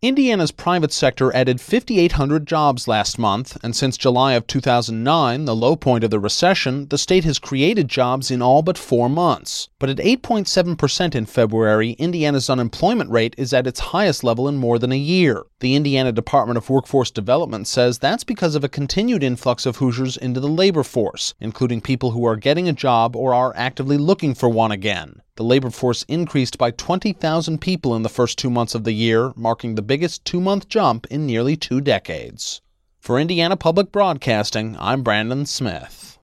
Indiana's private sector added 5,800 jobs last month, and since July of 2009, the low point of the recession, the state has created jobs in all but 4 months. But at 8.7% in February, Indiana's unemployment rate is at its highest level in more than a year. The Indiana Department of Workforce Development says that's because of a continued influx of Hoosiers into the labor force, including people who are getting a job or are actively looking for one again. The labor force increased by 20,000 people in the first 2 months of the year, marking the biggest 2-month jump in nearly 2 decades. For Indiana Public Broadcasting, I'm Brandon Smith.